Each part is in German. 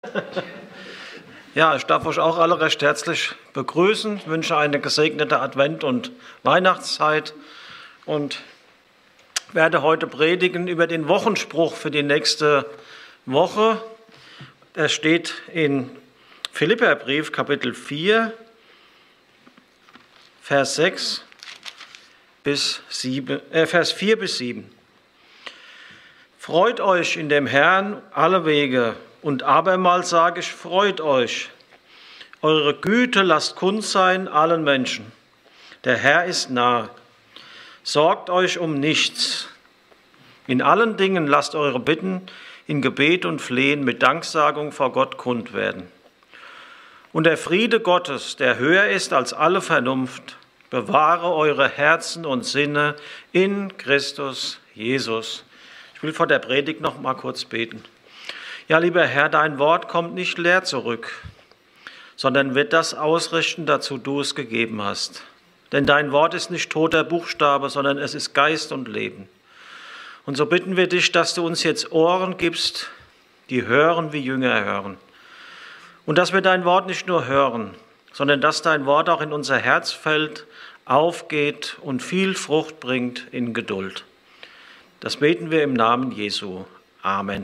Ja, ich darf euch auch alle recht herzlich begrüßen. Ich wünsche eine gesegnete Advent- und Weihnachtszeit und werde heute predigen über den Wochenspruch für die nächste Woche. Er steht in Philipperbrief, Kapitel 4, Vers 4 bis 7. Freut euch in dem Herrn alle Wege, und abermals sage ich, freut euch. Eure Güte lasst kund sein allen Menschen. Der Herr ist nahe. Sorgt euch um nichts. In allen Dingen lasst eure Bitten in Gebet und Flehen mit Danksagung vor Gott kund werden. Und der Friede Gottes, der höher ist als alle Vernunft, bewahre eure Herzen und Sinne in Christus Jesus. Ich will vor der Predigt noch mal kurz beten. Ja, lieber Herr, dein Wort kommt nicht leer zurück, sondern wird das ausrichten, dazu du es gegeben hast. Denn dein Wort ist nicht toter Buchstabe, sondern es ist Geist und Leben. Und so bitten wir dich, dass du uns jetzt Ohren gibst, die hören, wie Jünger hören. Und dass wir dein Wort nicht nur hören, sondern dass dein Wort auch in unser Herz fällt, aufgeht und viel Frucht bringt in Geduld. Das beten wir im Namen Jesu. Amen.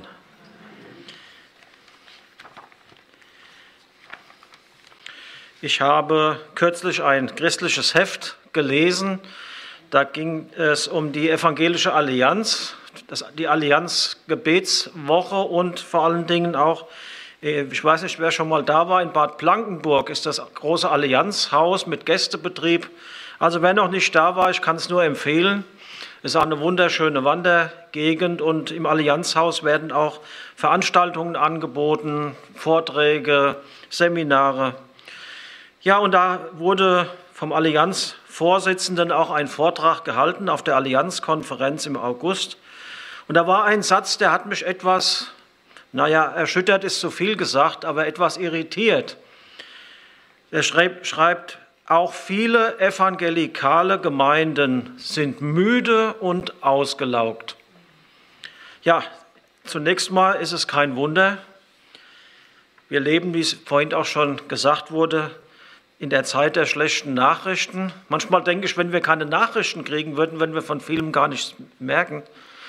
Ich habe kürzlich ein christliches Heft gelesen. Da ging es um die Evangelische Allianz, die Allianz-Gebetswoche und vor allen Dingen auch, ich weiß nicht, wer schon mal da war, in Bad Blankenburg ist das große Allianzhaus mit Gästebetrieb. Also wer noch nicht da war, ich kann es nur empfehlen. Es ist auch eine wunderschöne Wandergegend und im Allianzhaus werden auch Veranstaltungen angeboten, Vorträge, Seminare. Ja, und da wurde vom Allianzvorsitzenden auch ein Vortrag gehalten auf der Allianzkonferenz im August. Und da war ein Satz, der hat mich etwas, erschüttert ist zu viel gesagt, aber etwas irritiert. Er schreibt, auch viele evangelikale Gemeinden sind müde und ausgelaugt. Ja, zunächst mal ist es kein Wunder. Wir leben, wie es vorhin auch schon gesagt wurde, in der Zeit der schlechten Nachrichten. Manchmal denke ich, wenn wir keine Nachrichten kriegen würden, würden wir von vielem gar nichts merken.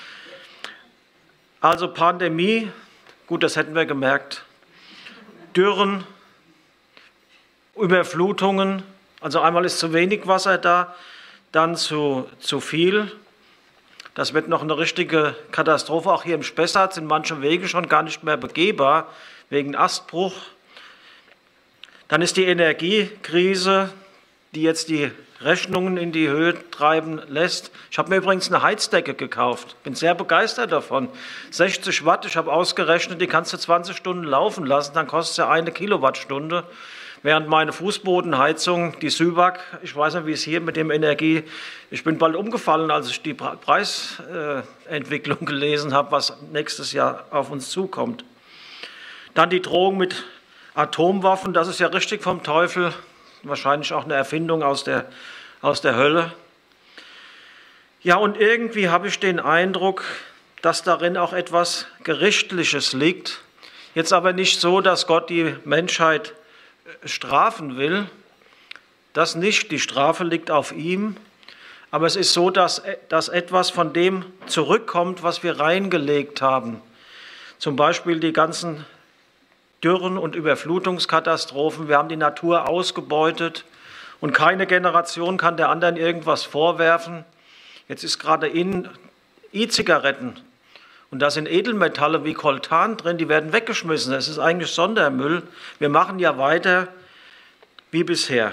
Also Pandemie, gut, das hätten wir gemerkt. Dürren, Überflutungen, also einmal ist zu wenig Wasser da, dann zu viel. Das wird noch eine richtige Katastrophe. Auch hier im Spessart sind manche Wege schon gar nicht mehr begehbar, wegen Astbruch. Dann ist die Energiekrise, die jetzt die Rechnungen in die Höhe treiben lässt. Ich habe mir übrigens eine Heizdecke gekauft, bin sehr begeistert davon. 60 Watt, ich habe ausgerechnet, die kannst du 20 Stunden laufen lassen, dann kostet sie 1 Kilowattstunde. Während meine Fußbodenheizung, die Süwag, ich weiß nicht, wie es hier mit dem Energie, ich bin bald umgefallen, als ich die Preisentwicklung gelesen habe, was nächstes Jahr auf uns zukommt. Dann die Drohung mit Atomwaffen, das ist ja richtig vom Teufel, wahrscheinlich auch eine Erfindung aus der Hölle. Ja, und irgendwie habe ich den Eindruck, dass darin auch etwas Gerichtliches liegt. Jetzt aber nicht so, dass Gott die Menschheit strafen will. Das nicht, die Strafe liegt auf ihm. Aber es ist so, dass etwas von dem zurückkommt, was wir reingelegt haben. Zum Beispiel die ganzen Dürren und Überflutungskatastrophen. Wir haben die Natur ausgebeutet und keine Generation kann der anderen irgendwas vorwerfen. Jetzt ist gerade in E-Zigaretten und da sind Edelmetalle wie Coltan drin, die werden weggeschmissen. Das ist eigentlich Sondermüll. Wir machen ja weiter wie bisher.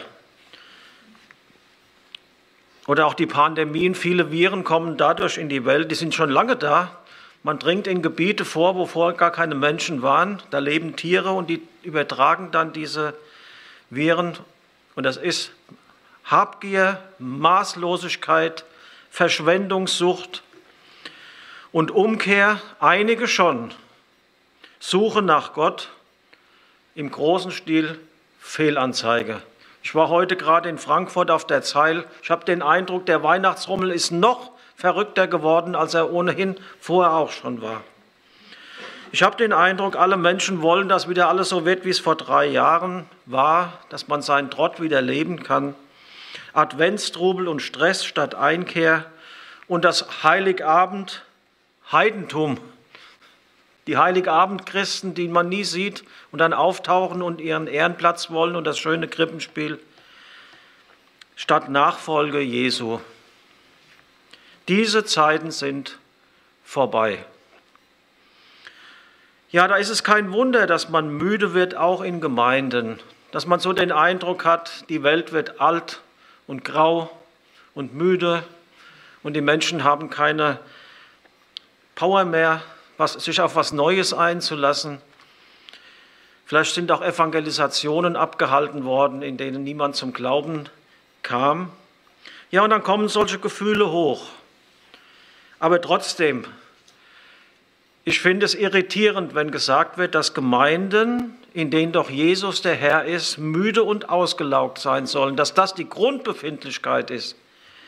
Oder auch die Pandemien, viele Viren kommen dadurch in die Welt, die sind schon lange da. Man dringt in Gebiete vor, wo vorher gar keine Menschen waren. Da leben Tiere und die übertragen dann diese Viren. Und das ist Habgier, Maßlosigkeit, Verschwendungssucht und Umkehr. Einige schon. Suche nach Gott, im großen Stil Fehlanzeige. Ich war heute gerade in Frankfurt auf der Zeil. Ich habe den Eindruck, der Weihnachtsrummel ist noch verrückter geworden, als er ohnehin vorher auch schon war. Ich habe den Eindruck, alle Menschen wollen, dass wieder alles so wird, wie es vor 3 Jahren war, dass man seinen Trott wieder leben kann. Adventstrubel und Stress statt Einkehr und das Heiligabend Heidentum. Die Heiligabend-Christen, die man nie sieht und dann auftauchen und ihren Ehrenplatz wollen und das schöne Krippenspiel statt Nachfolge Jesu. Diese Zeiten sind vorbei. Ja, da ist es kein Wunder, dass man müde wird, auch in Gemeinden, dass man so den Eindruck hat, die Welt wird alt und grau und müde und die Menschen haben keine Power mehr, sich auf was Neues einzulassen. Vielleicht sind auch Evangelisationen abgehalten worden, in denen niemand zum Glauben kam. Ja, und dann kommen solche Gefühle hoch. Aber trotzdem, ich finde es irritierend, wenn gesagt wird, dass Gemeinden, in denen doch Jesus der Herr ist, müde und ausgelaugt sein sollen, dass das die Grundbefindlichkeit ist.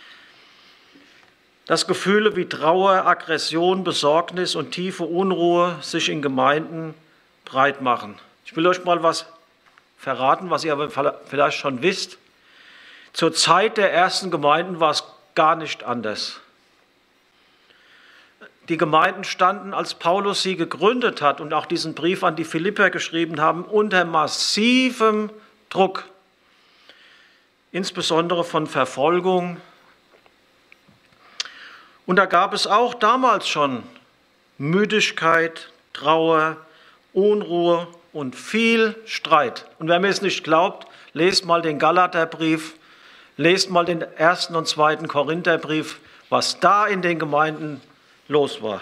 Dass Gefühle wie Trauer, Aggression, Besorgnis und tiefe Unruhe sich in Gemeinden breit machen. Ich will euch mal was verraten, was ihr aber vielleicht schon wisst. Zur Zeit der ersten Gemeinden war es gar nicht anders. Die Gemeinden standen, als Paulus sie gegründet hat und auch diesen Brief an die Philipper geschrieben haben, unter massivem Druck, insbesondere von Verfolgung. Und da gab es auch damals schon Müdigkeit, Trauer, Unruhe und viel Streit. Und wer mir es nicht glaubt, lest mal den Galaterbrief, lest mal den 1. und 2. Korintherbrief, was da in den Gemeinden los war.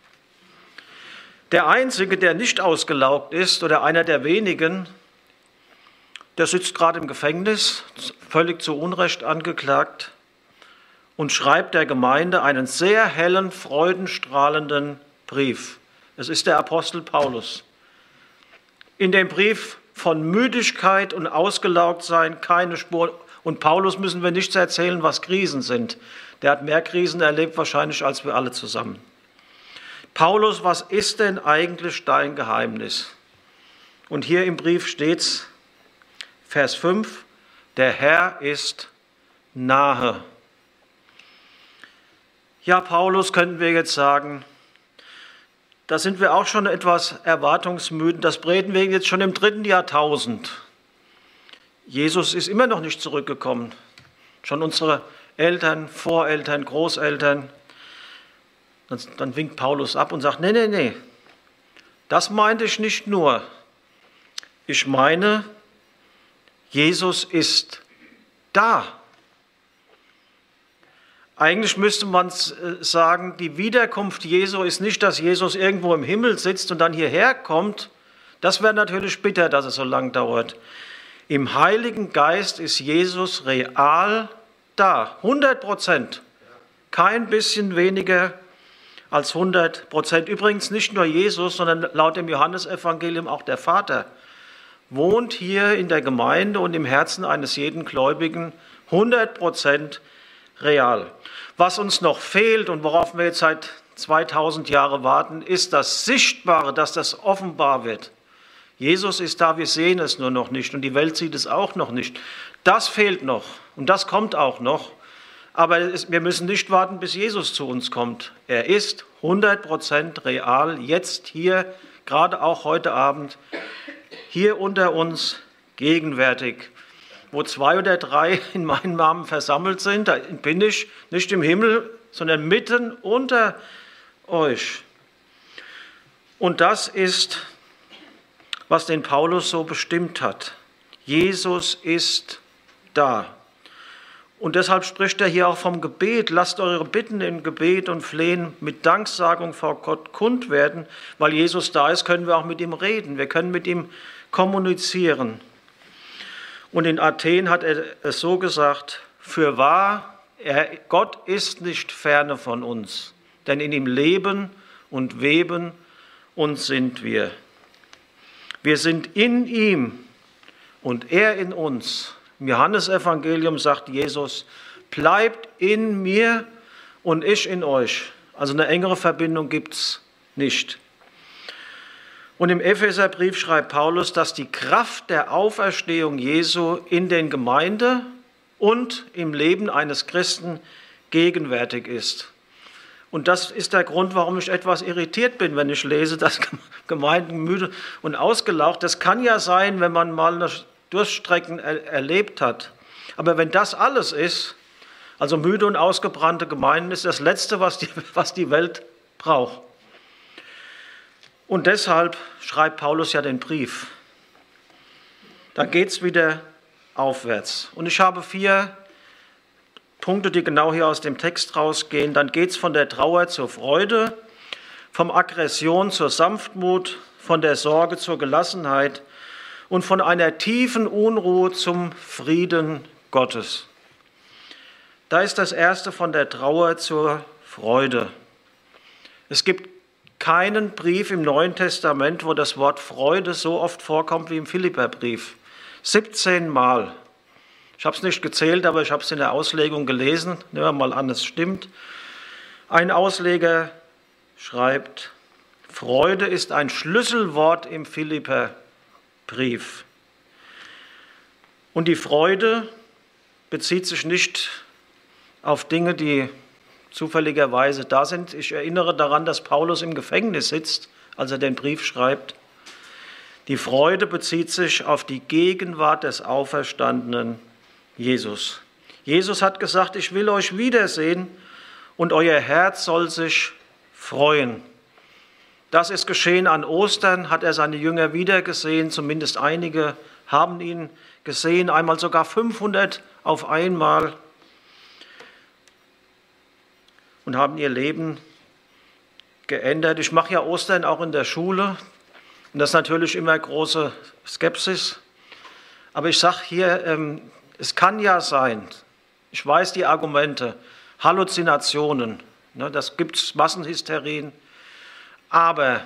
Der Einzige, der nicht ausgelaugt ist, oder einer der wenigen, der sitzt gerade im Gefängnis, völlig zu Unrecht angeklagt, und schreibt der Gemeinde einen sehr hellen, freudenstrahlenden Brief. Es ist der Apostel Paulus. In dem Brief von Müdigkeit und Ausgelaugtsein keine Spur. Und Paulus müssen wir nichts erzählen, was Krisen sind. Der hat mehr Krisen erlebt wahrscheinlich als wir alle zusammen. Paulus, was ist denn eigentlich dein Geheimnis? Und hier im Brief steht's, Vers 5, der Herr ist nahe. Ja, Paulus, könnten wir jetzt sagen, da sind wir auch schon etwas erwartungsmüde. Das reden wir jetzt schon im 3. Jahrtausend. Jesus ist immer noch nicht zurückgekommen. Schon unsere Eltern, Voreltern, Großeltern. Dann winkt Paulus ab und sagt, nee, das meinte ich nicht nur. Ich meine, Jesus ist da. Eigentlich müsste man sagen, die Wiederkunft Jesu ist nicht, dass Jesus irgendwo im Himmel sitzt und dann hierher kommt. Das wäre natürlich bitter, dass es so lang dauert. Im Heiligen Geist ist Jesus real da, 100%. Kein bisschen weniger als 100%. Übrigens nicht nur Jesus, sondern laut dem Johannesevangelium auch der Vater wohnt hier in der Gemeinde und im Herzen eines jeden Gläubigen 100% real. Was uns noch fehlt und worauf wir jetzt seit 2000 Jahren warten, ist das Sichtbare, dass das offenbar wird. Jesus ist da, wir sehen es nur noch nicht und die Welt sieht es auch noch nicht. Das fehlt noch und das kommt auch noch. Aber wir müssen nicht warten, bis Jesus zu uns kommt. Er ist 100% real, jetzt hier, gerade auch heute Abend, hier unter uns gegenwärtig. Wo 2 oder 3 in meinem Namen versammelt sind, da bin ich nicht im Himmel, sondern mitten unter euch. Und das ist, was den Paulus so bestimmt hat. Jesus ist da. Und deshalb spricht er hier auch vom Gebet. Lasst eure Bitten in Gebet und Flehen mit Danksagung vor Gott kund werden. Weil Jesus da ist, können wir auch mit ihm reden. Wir können mit ihm kommunizieren. Und in Athen hat er es so gesagt, fürwahr, Gott ist nicht ferne von uns, denn in ihm leben und weben und sind wir. Wir sind in ihm und er in uns. Im Johannesevangelium sagt Jesus, bleibt in mir und ich in euch. Also eine engere Verbindung gibt es nicht. Und im Epheserbrief schreibt Paulus, dass die Kraft der Auferstehung Jesu in den Gemeinde und im Leben eines Christen gegenwärtig ist. Und das ist der Grund, warum ich etwas irritiert bin, wenn ich lese, dass Gemeinden müde und ausgelaugt. Das kann ja sein, wenn man mal eine Durststrecken erlebt hat. Aber wenn das alles ist, also müde und ausgebrannte Gemeinden, ist das Letzte, was die Welt braucht. Und deshalb schreibt Paulus ja den Brief. Da geht es wieder aufwärts. Und ich habe 4 Punkte, die genau hier aus dem Text rausgehen. Dann geht es von der Trauer zur Freude, von Aggression zur Sanftmut, von der Sorge zur Gelassenheit und von einer tiefen Unruhe zum Frieden Gottes. Da ist das Erste, von der Trauer zur Freude. Es gibt keinen Brief im Neuen Testament, wo das Wort Freude so oft vorkommt wie im Philipperbrief. 17 Mal. Ich habe es nicht gezählt, aber ich habe es in der Auslegung gelesen. Nehmen wir mal an, es stimmt. Ein Ausleger schreibt, Freude ist ein Schlüsselwort im Philipperbrief. Und die Freude bezieht sich nicht auf Dinge, die zufälligerweise da sind. Ich erinnere daran, dass Paulus im Gefängnis sitzt, als er den Brief schreibt. Die Freude bezieht sich auf die Gegenwart des auferstandenen Jesus. Jesus hat gesagt, ich will euch wiedersehen und euer Herz soll sich freuen. Das ist geschehen an Ostern, hat er seine Jünger wiedergesehen, zumindest einige haben ihn gesehen, einmal sogar 500 auf einmal. Und haben ihr Leben geändert. Ich mache ja Ostern auch in der Schule und das ist natürlich immer große Skepsis. Aber ich sage hier, es kann ja sein, ich weiß die Argumente, Halluzinationen, das gibt es, Massenhysterien, aber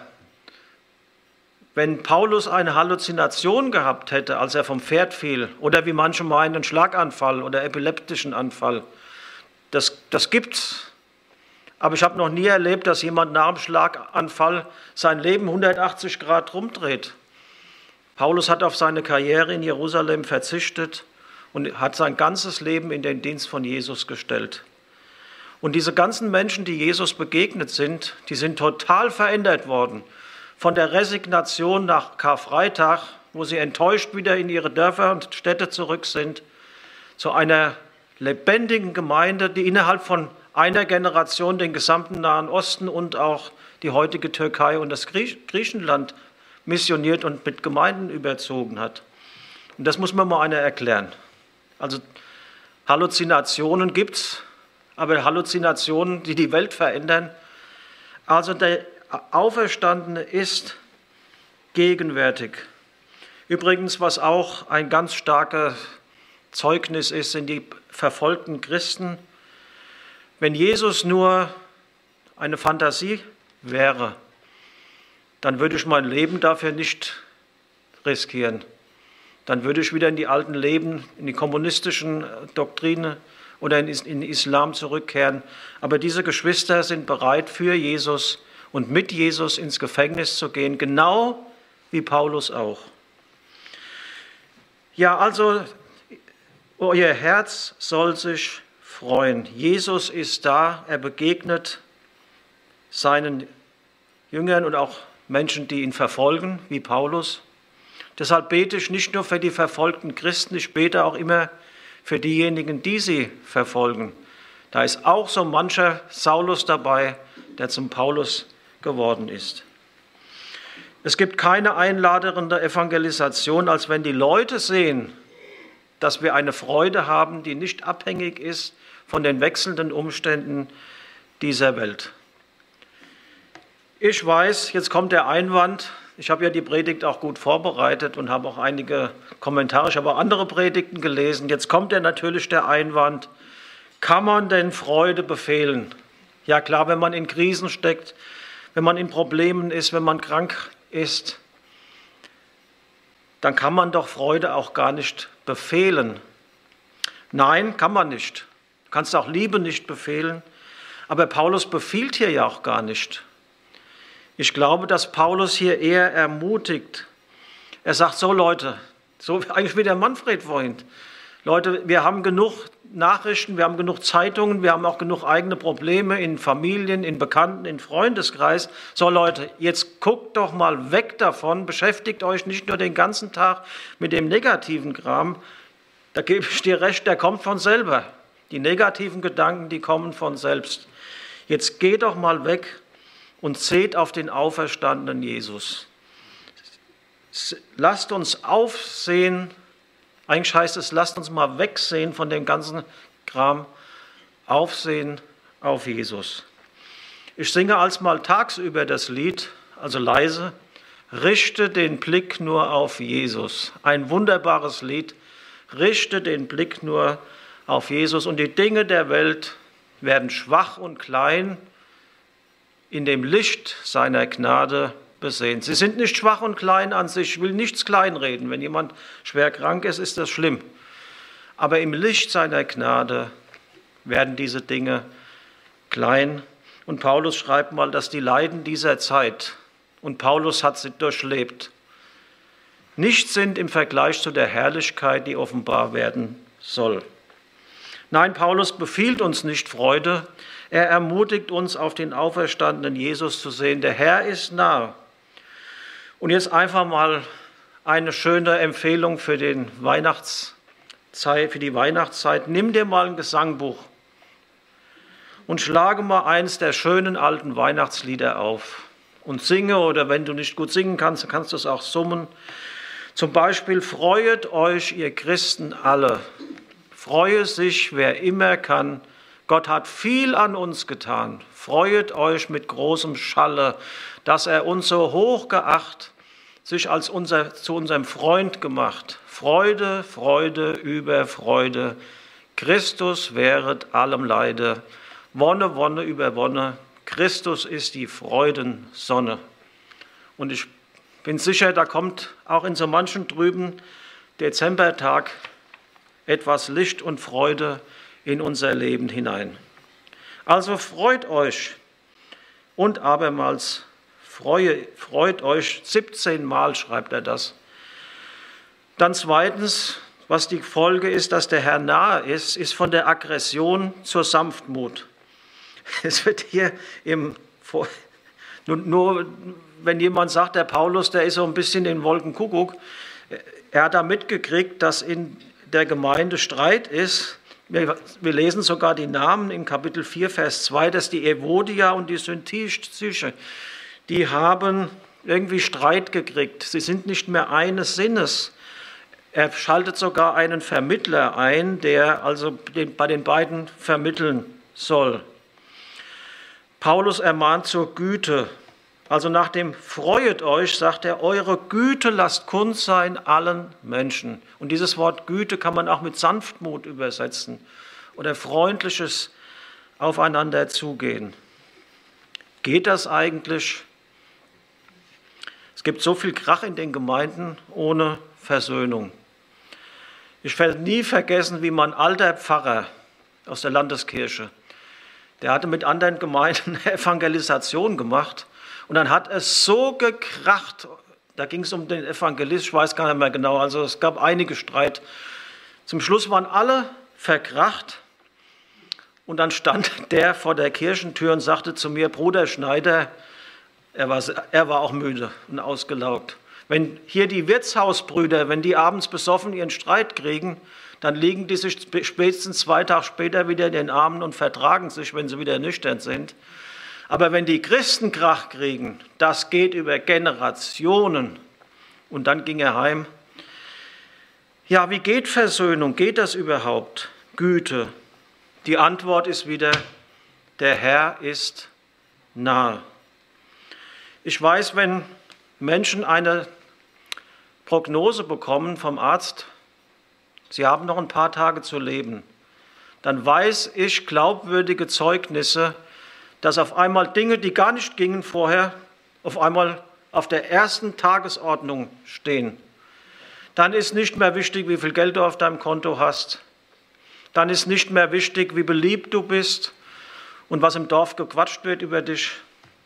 wenn Paulus eine Halluzination gehabt hätte, als er vom Pferd fiel, oder wie manche meinen, einen Schlaganfall oder epileptischen Anfall, das gibt's. Aber ich habe noch nie erlebt, dass jemand nach dem Schlaganfall sein Leben 180 Grad rumdreht. Paulus hat auf seine Karriere in Jerusalem verzichtet und hat sein ganzes Leben in den Dienst von Jesus gestellt. Und diese ganzen Menschen, die Jesus begegnet sind, die sind total verändert worden. Von der Resignation nach Karfreitag, wo sie enttäuscht wieder in ihre Dörfer und Städte zurück sind, zu einer lebendigen Gemeinde, die innerhalb von einer Generation den gesamten Nahen Osten und auch die heutige Türkei und das Griechenland missioniert und mit Gemeinden überzogen hat. Und das muss mir mal einer erklären. Also Halluzinationen gibt es, aber Halluzinationen, die die Welt verändern. Also der Auferstandene ist gegenwärtig. Übrigens, was auch ein ganz starkes Zeugnis ist, sind die verfolgten Christen. Wenn Jesus nur eine Fantasie wäre, dann würde ich mein Leben dafür nicht riskieren. Dann würde ich wieder in die alten Leben, in die kommunistischen Doktrine oder in Islam zurückkehren. Aber diese Geschwister sind bereit, für Jesus und mit Jesus ins Gefängnis zu gehen, genau wie Paulus auch. Ja, also euer Herz soll sich freuen. Jesus ist da, er begegnet seinen Jüngern und auch Menschen, die ihn verfolgen, wie Paulus. Deshalb bete ich nicht nur für die verfolgten Christen, ich bete auch immer für diejenigen, die sie verfolgen. Da ist auch so mancher Saulus dabei, der zum Paulus geworden ist. Es gibt keine einladende Evangelisation, als wenn die Leute sehen, dass wir eine Freude haben, die nicht abhängig ist von den wechselnden Umständen dieser Welt. Ich weiß, jetzt kommt der Einwand, ich habe ja die Predigt auch gut vorbereitet und habe auch einige Kommentare, ich habe auch andere Predigten gelesen. Jetzt kommt ja natürlich der Einwand, kann man denn Freude befehlen? Ja klar, wenn man in Krisen steckt, wenn man in Problemen ist, wenn man krank ist, dann kann man doch Freude auch gar nicht befehlen. Nein, kann man nicht. Du kannst auch Liebe nicht befehlen. Aber Paulus befiehlt hier ja auch gar nicht. Ich glaube, dass Paulus hier eher ermutigt. Er sagt so, Leute, so eigentlich wie der Manfred vorhin. Leute, wir haben genug Nachrichten, wir haben genug Zeitungen, wir haben auch genug eigene Probleme in Familien, in Bekannten, in Freundeskreis. So Leute, jetzt guckt doch mal weg davon, beschäftigt euch nicht nur den ganzen Tag mit dem negativen Kram. Da gebe ich dir recht, der kommt von selber. Die negativen Gedanken, die kommen von selbst. Jetzt geht doch mal weg und seht auf den auferstandenen Jesus. Lasst uns aufsehen. Eigentlich heißt es, lasst uns mal wegsehen von dem ganzen Kram, aufsehen auf Jesus. Ich singe als mal tagsüber das Lied, also leise, richte den Blick nur auf Jesus. Ein wunderbares Lied, richte den Blick nur auf Jesus und die Dinge der Welt werden schwach und klein in dem Licht seiner Gnade besehen. Sie sind nicht schwach und klein an sich, ich will nichts kleinreden. Wenn jemand schwer krank ist, ist das schlimm. Aber im Licht seiner Gnade werden diese Dinge klein. Und Paulus schreibt mal, dass die Leiden dieser Zeit, und Paulus hat sie durchlebt, nicht sind im Vergleich zu der Herrlichkeit, die offenbar werden soll. Nein, Paulus befiehlt uns nicht Freude, er ermutigt uns, auf den auferstandenen Jesus zu sehen. Der Herr ist nah. Und jetzt einfach mal eine schöne Empfehlung für die Weihnachtszeit. Nimm dir mal ein Gesangbuch und schlage mal eins der schönen alten Weihnachtslieder auf und singe, oder wenn du nicht gut singen kannst, dann kannst du es auch summen. Zum Beispiel, freuet euch, ihr Christen alle. Freue sich, wer immer kann. Gott hat viel an uns getan. Freuet euch mit großem Schalle, dass er uns so hoch geachtet, sich zu unserem Freund gemacht. Freude, Freude über Freude. Christus wäret allem Leide. Wonne, Wonne über Wonne. Christus ist die Freudensonne. Und ich bin sicher, da kommt auch in so manchen trüben Dezembertag etwas Licht und Freude in unser Leben hinein. Also freut euch und abermals freut euch, 17 Mal schreibt er das. Dann zweitens, was die Folge ist, dass der Herr nahe ist, ist von der Aggression zur Sanftmut. Es wird hier nur wenn jemand sagt, der Paulus, der ist so ein bisschen in Wolkenkuckuck, er hat da mitgekriegt, dass in der Gemeinde Streit ist. Wir lesen sogar die Namen im Kapitel 4, Vers 2, dass die Evodia und die Syntyche, die haben irgendwie Streit gekriegt. Sie sind nicht mehr eines Sinnes. Er schaltet sogar einen Vermittler ein, der also bei den beiden vermitteln soll. Paulus ermahnt zur Güte. Also nach dem Freuet euch, sagt er, eure Güte lasst kund sein allen Menschen. Und dieses Wort Güte kann man auch mit Sanftmut übersetzen oder freundliches Aufeinander zugehen. Geht das eigentlich? Es gibt so viel Krach in den Gemeinden ohne Versöhnung. Ich werde nie vergessen, wie mein alter Pfarrer aus der Landeskirche, der hatte mit anderen Gemeinden eine Evangelisation gemacht und dann hat es so gekracht, da ging es um den Evangelist, ich weiß gar nicht mehr genau, also es gab einige Streit. Zum Schluss waren alle verkracht und dann stand der vor der Kirchentür und sagte zu mir, Bruder Schneider, er war auch müde und ausgelaugt. Wenn hier die Wirtshausbrüder, wenn die abends besoffen ihren Streit kriegen, dann liegen die sich spätestens 2 Tage später wieder in den Armen und vertragen sich, wenn sie wieder nüchtern sind. Aber wenn die Christen Krach kriegen, das geht über Generationen. Und dann ging er heim. Ja, wie geht Versöhnung? Geht das überhaupt? Güte. Die Antwort ist wieder, der Herr ist nahe. Ich weiß, wenn Menschen eine Prognose bekommen vom Arzt, sie haben noch ein paar Tage zu leben, dann weiß ich glaubwürdige Zeugnisse, dass auf einmal Dinge, die gar nicht gingen vorher, auf einmal auf der ersten Tagesordnung stehen. Dann ist nicht mehr wichtig, wie viel Geld du auf deinem Konto hast. Dann ist nicht mehr wichtig, wie beliebt du bist und was im Dorf gequatscht wird über dich.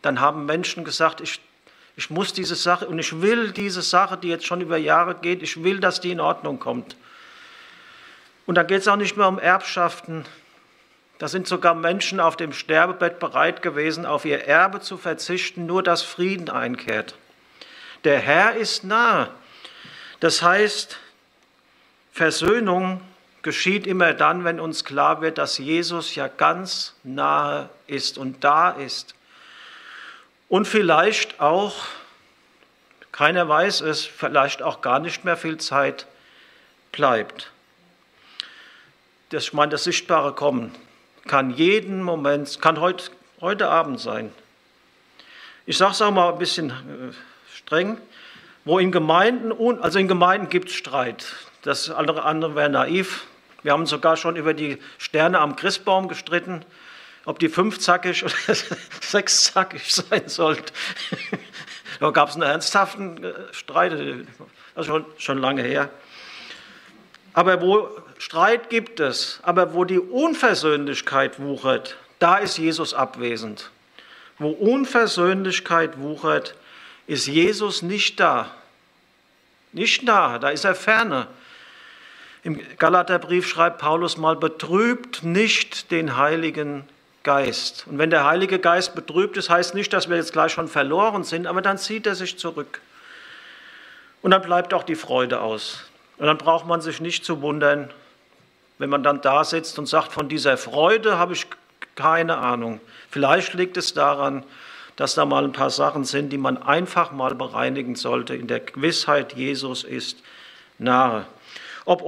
dann haben Menschen gesagt, ich muss diese Sache und ich will diese Sache, die jetzt schon über Jahre geht, ich will, dass die in Ordnung kommt. Und dann geht es auch nicht mehr um Erbschaften. Da sind sogar Menschen auf dem Sterbebett bereit gewesen, auf ihr Erbe zu verzichten, nur dass Frieden einkehrt. Der Herr ist nahe. Das heißt, Versöhnung geschieht immer dann, wenn uns klar wird, dass Jesus ja ganz nahe ist und da ist. Und vielleicht auch, keiner weiß es, vielleicht auch gar nicht mehr viel Zeit bleibt. Das sichtbare Kommen kann jeden Moment, kann heute Abend sein. Ich sage es auch mal ein bisschen streng, wo in Gemeinden gibt es Streit. Das andere wäre naiv. Wir haben sogar schon über die Sterne am Christbaum gestritten, ob die 5-zackig oder 6-zackig sein sollten. Da gab es einen ernsthaften Streit, das ist schon lange her. Aber wo Streit gibt es, aber wo die Unversöhnlichkeit wuchert, da ist Jesus abwesend. Wo Unversöhnlichkeit wuchert, ist Jesus nicht da. Nicht nahe, da ist er ferne. Im Galaterbrief schreibt Paulus mal, betrübt nicht den Heiligen Geist. Und wenn der Heilige Geist betrübt ist, heißt nicht, dass wir jetzt gleich schon verloren sind, aber dann zieht er sich zurück. Und dann bleibt auch die Freude aus. Und dann braucht man sich nicht zu wundern, wenn man dann da sitzt und sagt, von dieser Freude habe ich keine Ahnung. Vielleicht liegt es daran, dass da mal ein paar Sachen sind, die man einfach mal bereinigen sollte, in der Gewissheit, Jesus ist nahe. Ob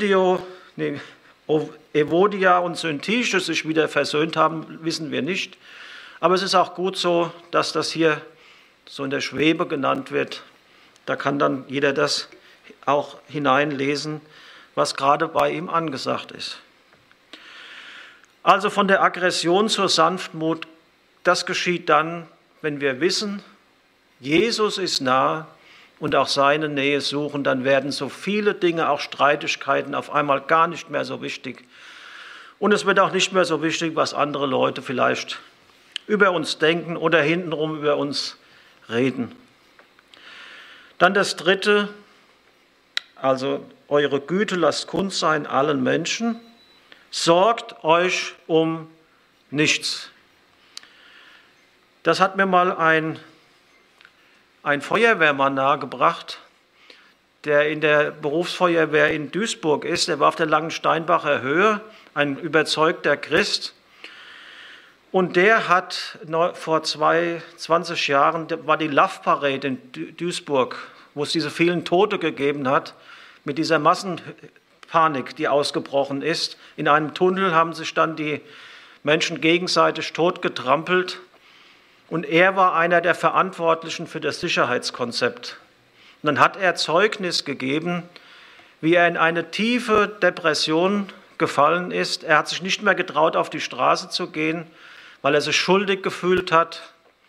Evodia und Syntyche sich wieder versöhnt haben, wissen wir nicht. Aber es ist auch gut so, dass das hier so in der Schwebe genannt wird. Da kann dann jeder das auch hineinlesen, was gerade bei ihm angesagt ist. Also von der Aggression zur Sanftmut, das geschieht dann, wenn wir wissen, Jesus ist nah und auch seine Nähe suchen, dann werden so viele Dinge, auch Streitigkeiten, auf einmal gar nicht mehr so wichtig. Und es wird auch nicht mehr so wichtig, was andere Leute vielleicht über uns denken oder hintenrum über uns reden. Dann das Dritte, also eure Güte lasst kund sein allen Menschen, sorgt euch um nichts. Das hat mir mal ein Feuerwehrmann nahegebracht, der in der Berufsfeuerwehr in Duisburg ist. Der war auf der Langensteinbacher Höhe, ein überzeugter Christ. Und der hat vor 20 Jahren, war die Love Parade in Duisburg, wo es diese vielen Tote gegeben hat, mit dieser Massenpanik, die ausgebrochen ist. In einem Tunnel haben sich dann die Menschen gegenseitig totgetrampelt. Und er war einer der Verantwortlichen für das Sicherheitskonzept. Und dann hat er Zeugnis gegeben, wie er in eine tiefe Depression gefallen ist. Er hat sich nicht mehr getraut, auf die Straße zu gehen, weil er sich schuldig gefühlt hat.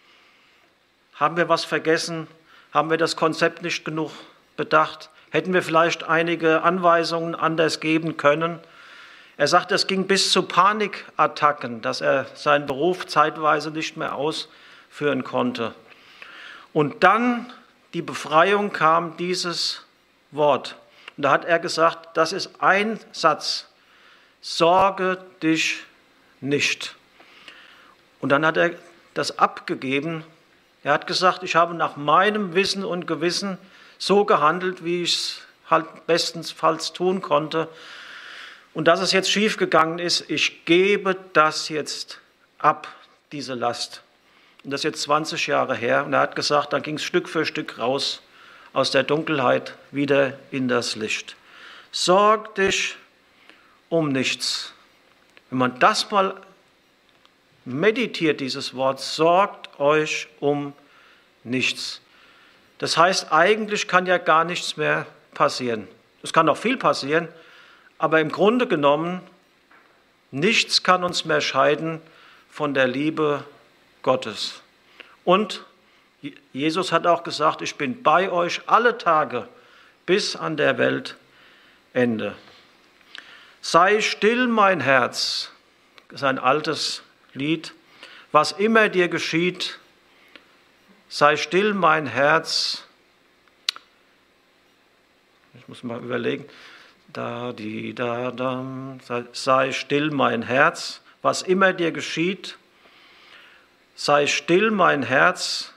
Haben wir was vergessen? Haben wir das Konzept nicht genug bedacht? Hätten wir vielleicht einige Anweisungen anders geben können? Er sagt, es ging bis zu Panikattacken, dass er seinen Beruf zeitweise nicht mehr ausführen konnte. Und dann die Befreiung kam dieses Wort. Und da hat er gesagt, das ist ein Satz: Sorge dich nicht. Und dann hat er das abgegeben. Er hat gesagt, ich habe nach meinem Wissen und Gewissen so gehandelt, wie ich es halt bestenfalls tun konnte. Und dass es jetzt schiefgegangen ist, ich gebe das jetzt ab, diese Last. Und das ist jetzt 20 Jahre her. Und er hat gesagt, dann ging es Stück für Stück raus aus der Dunkelheit wieder in das Licht. Sorg dich um nichts. Wenn man das mal meditiert, dieses Wort, sorgt euch um nichts. Das heißt, eigentlich kann ja gar nichts mehr passieren. Es kann noch viel passieren, aber im Grunde genommen, nichts kann uns mehr scheiden von der Liebe Gottes. Und Jesus hat auch gesagt, ich bin bei euch alle Tage bis an der Weltende. Sei still, mein Herz, das ist ein altes Lied. Was immer dir geschieht, sei still mein Herz. Ich muss mal überlegen. Sei still mein Herz, was immer dir geschieht. Sei still mein Herz.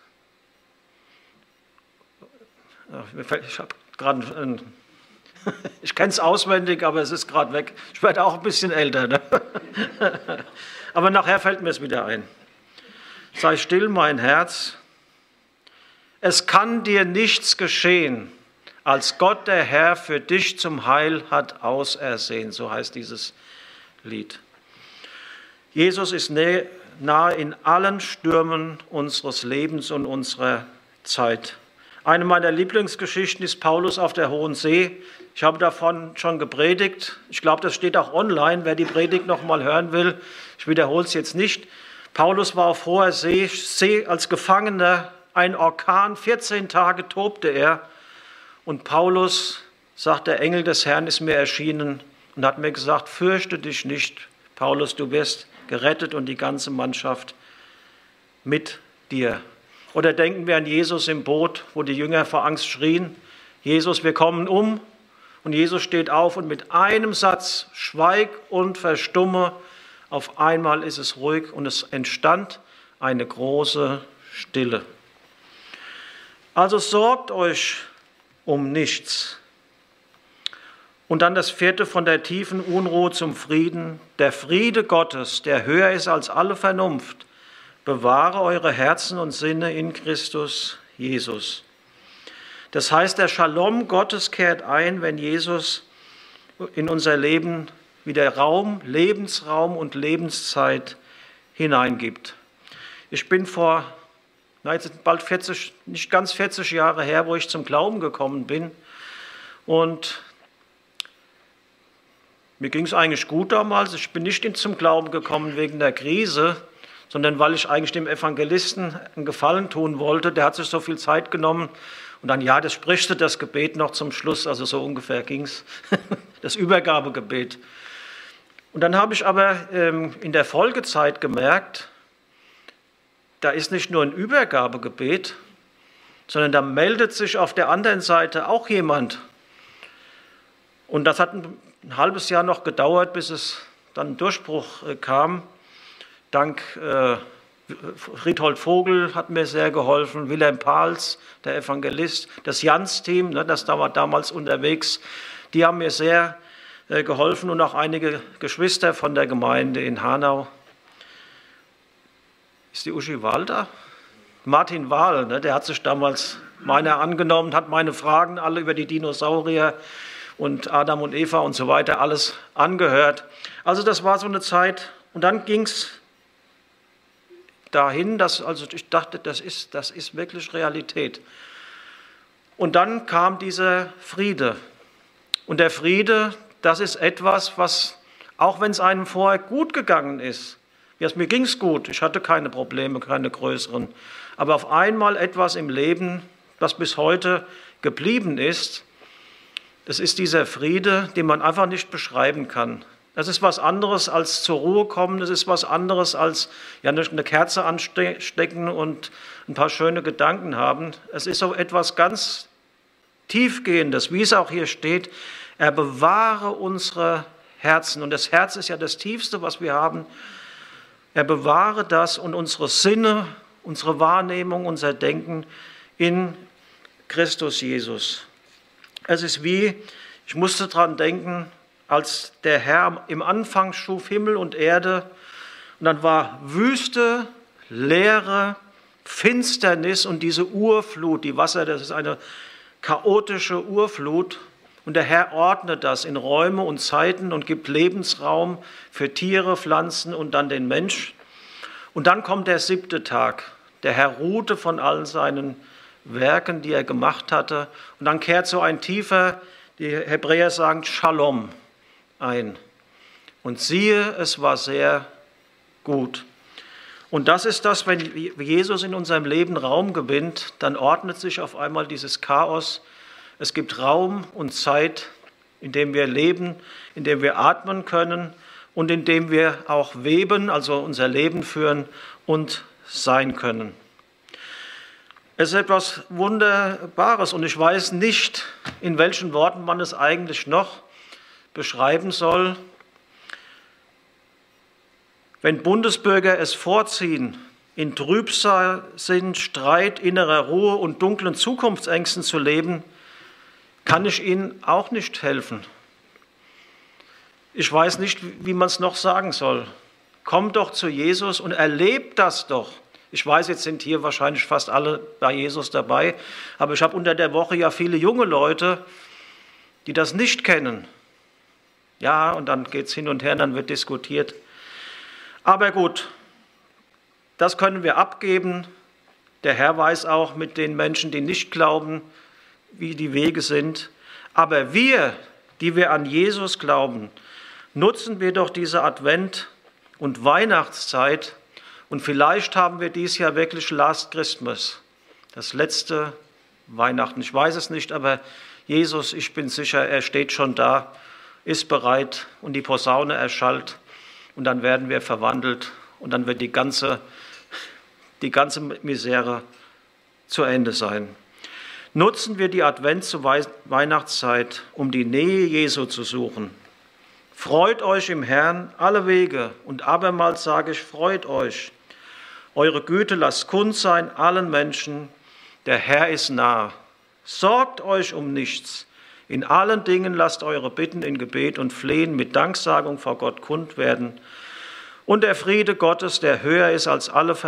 Ich habe gerade ich kenne es auswendig, aber es ist gerade weg. Ich werde auch ein bisschen älter. Ne? Aber nachher fällt mir es wieder ein. Sei still, mein Herz. Es kann dir nichts geschehen, als Gott der Herr für dich zum Heil hat ausersehen. So heißt dieses Lied. Jesus ist nahe in allen Stürmen unseres Lebens und unserer Zeit. Eine meiner Lieblingsgeschichten ist Paulus auf der Hohen See. Ich habe davon schon gepredigt. Ich glaube, das steht auch online, wer die Predigt noch mal hören will. Ich wiederhole es jetzt nicht. Paulus war auf hoher See als Gefangener, ein Orkan, 14 Tage tobte er. Und Paulus, sagt, der Engel des Herrn ist mir erschienen und hat mir gesagt, fürchte dich nicht, Paulus, du wirst gerettet und die ganze Mannschaft mit dir. Oder denken wir an Jesus im Boot, wo die Jünger vor Angst schrien, Jesus, wir kommen um. Und Jesus steht auf und mit einem Satz, schweig und verstumme, auf einmal ist es ruhig und es entstand eine große Stille. Also sorgt euch um nichts. Und dann das vierte, von der tiefen Unruhe zum Frieden. Der Friede Gottes, der höher ist als alle Vernunft, bewahre eure Herzen und Sinne in Christus Jesus. Das heißt, der Shalom Gottes kehrt ein, wenn Jesus in unser Leben wieder Raum, Lebensraum und Lebenszeit hineingibt. Ich bin jetzt bald 40, nicht ganz 40 Jahre her, wo ich zum Glauben gekommen bin. Und mir ging es eigentlich gut damals. Ich bin nicht zum Glauben gekommen wegen der Krise, sondern weil ich eigentlich dem Evangelisten einen Gefallen tun wollte. Der hat sich so viel Zeit genommen. Und dann, ja, das sprichst du das Gebet noch zum Schluss, also so ungefähr ging es, das Übergabegebet. Und dann habe ich aber in der Folgezeit gemerkt, da ist nicht nur ein Übergabegebet, sondern da meldet sich auf der anderen Seite auch jemand. Und das hat ein halbes Jahr noch gedauert, bis es dann ein Durchbruch kam. Dank Friedhold Vogel hat mir sehr geholfen, Wilhelm Pahls, der Evangelist, das Jans-Team, das war damals unterwegs, die haben mir sehr geholfen und auch einige Geschwister von der Gemeinde in Hanau. Ist die Uschi Wahl da? Martin Wahl, der hat sich damals meiner angenommen, hat meine Fragen alle über die Dinosaurier und Adam und Eva und so weiter alles angehört. Also das war so eine Zeit und dann ging es dahin, also ich dachte, das ist wirklich Realität. Und dann kam dieser Friede. Und der Friede, das ist etwas, was, auch wenn es einem vorher gut gegangen ist, mir ging es gut, ich hatte keine Probleme, keine größeren, aber auf einmal etwas im Leben, das bis heute geblieben ist, das ist dieser Friede, den man einfach nicht beschreiben kann. Das ist was anderes als zur Ruhe kommen, das ist was anderes als eine Kerze anstecken und ein paar schöne Gedanken haben. Es ist so etwas ganz Tiefgehendes, wie es auch hier steht. Er bewahre unsere Herzen und das Herz ist ja das Tiefste, was wir haben. Er bewahre das und unsere Sinne, unsere Wahrnehmung, unser Denken in Christus Jesus. Es ist wie, ich musste daran denken, als der Herr im Anfang schuf Himmel und Erde und dann war Wüste, Leere, Finsternis und diese Urflut, die Wasser, das ist eine chaotische Urflut und der Herr ordnet das in Räume und Zeiten und gibt Lebensraum für Tiere, Pflanzen und dann den Mensch. Und dann kommt der 7. Tag. Der Herr ruhte von allen seinen Werken, die er gemacht hatte und dann kehrt so ein tiefer, die Hebräer sagen Shalom, ein. Und siehe, es war sehr gut. Und das ist das, wenn Jesus in unserem Leben Raum gewinnt, dann ordnet sich auf einmal dieses Chaos. Es gibt Raum und Zeit, in dem wir leben, in dem wir atmen können und in dem wir auch weben, also unser Leben führen und sein können. Es ist etwas Wunderbares und ich weiß nicht, in welchen Worten man es eigentlich noch beschreiben soll. Wenn Bundesbürger es vorziehen, in Trübsinn, Streit, innerer Ruhe und dunklen Zukunftsängsten zu leben, kann ich ihnen auch nicht helfen. Ich weiß nicht, wie man es noch sagen soll. Kommt doch zu Jesus und erlebt das doch. Ich weiß, jetzt sind hier wahrscheinlich fast alle bei Jesus dabei, aber ich habe unter der Woche ja viele junge Leute, die das nicht kennen. Ja, und dann geht es hin und her, dann wird diskutiert. Aber gut, das können wir abgeben. Der Herr weiß auch mit den Menschen, die nicht glauben, wie die Wege sind. Aber wir, die wir an Jesus glauben, nutzen wir doch diese Advent- und Weihnachtszeit. Und vielleicht haben wir dies Jahr wirklich Last Christmas, das letzte Weihnachten. Ich weiß es nicht, aber Jesus, ich bin sicher, er steht schon da, ist bereit und die Posaune erschallt und dann werden wir verwandelt und dann wird die ganze Misere zu Ende sein. Nutzen wir die Advent- zur Weihnachtszeit, um die Nähe Jesu zu suchen. Freut euch im Herrn alle Wege und abermals sage ich, freut euch. Eure Güte lasst kund sein allen Menschen, der Herr ist nah. Sorgt euch um nichts. In allen Dingen lasst eure Bitten in Gebet und Flehen mit Danksagung vor Gott kund werden. Und der Friede Gottes, der höher ist als alle